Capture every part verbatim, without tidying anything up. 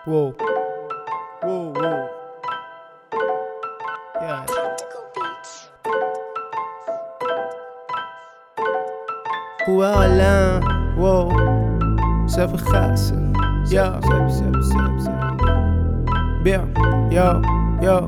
Whoa. Whoa, whoa. Yeah. خوبه حالم واو صف خاصه یا بیا یا یا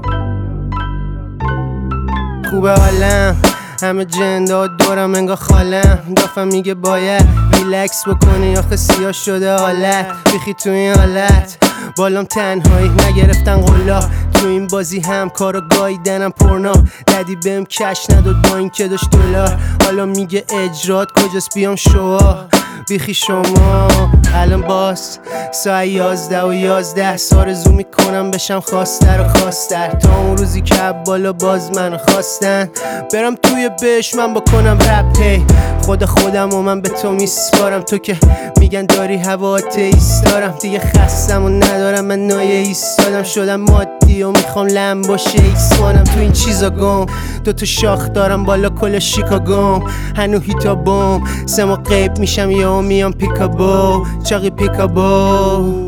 خوبه حالم همه جندا دورم انگار خالم دافم میگه باید ریلکس بکنی آخه سیاه شده حالت بیخی تو این حالت بالام تنهایی نگرفتن قلا تو این بازی هم کارو گاییدنم پرنا ددی بهم کش نداد با این که داشت دلار حالا میگه اجرات کجاست بیام شوا بیخی شما الان باز ساعت یازده و یازده آرزو میکنم بشم خواستر و خواستر تا اون روزی که بالا باز منو خواستن برم توی بهش من بکنم رپ هی خدا خودم و من به تو میسپارم تو که میگن داری هوا ایستارم دیگه خستم و ندارم من نایه ایستادم شدم مادی و میخوام لم باشه ایسوانم تو این چیزا گم دوتا شاخ دارم بالا کل شیکاگوم هنو هیتا بوم سه ما غیب میشم یا میام پیکابو چاقی پیکابو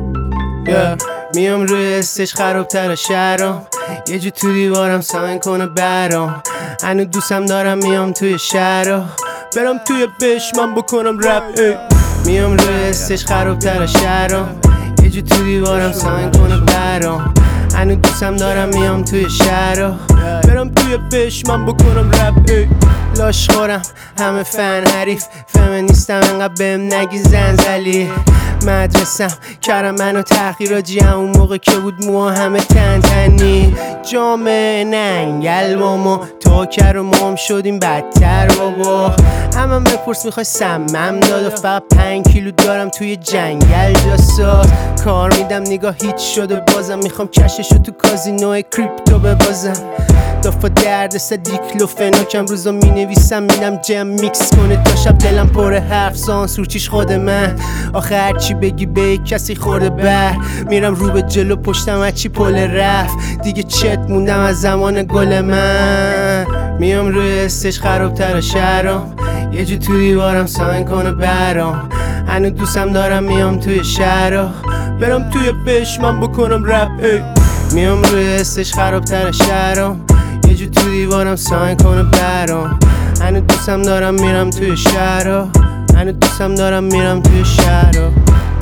yeah. میام روی استش خرابتر شهرام یه جو تو دیوارم ساین کنه برام هنو دوستم دارم میام توی شهرام برم توی بش من بکنم رپ ای. میام روی استش خرابتر شهرام یه جو تو دیوارم ساین کنه برام هنو دوستم دارم میام توی شهرام برم توی بش من بکنم رپ ای. لاش خورم همه فن حریف فمینیستم انقدر بهم نگی زنزلی مدرسم کردم منو تحقیراجی همون موقع که بود موها همه تن تنی جامعه ننگل با ما تا کر و مام شدیم بدتر بابا همه بپرس میخوای سمم داد و فقط پنج کیلو دارم توی جنگل جاساز کار میدم نگاه هیچ شده بازم میخوام کششو تو کازینو کریپتو ببازم دافا درد سه دیکلوفناکم روزا می نویسم میدم جم میکس کنه تا شب دلم پر حرف سانسورچیش خود من آخه هرچی بگی به یک کسی خورده بر میرم رو به جلو پشتم هرچی پل رفت دیگه چت موندم از زمان گل من میام روی استش خرابتر شهرام یه جو تو دیوارم ساین کنه برام هنو دوستم دارم میام توی شهرام برم توی بش من بکنم رپ ای. میام روی استش خرابتر شهرام یه جو تو دیوارم ساین کنه برام هنو دوستم دارم میرم توی شهرام هنو دوستم دارم میرم توی شهرام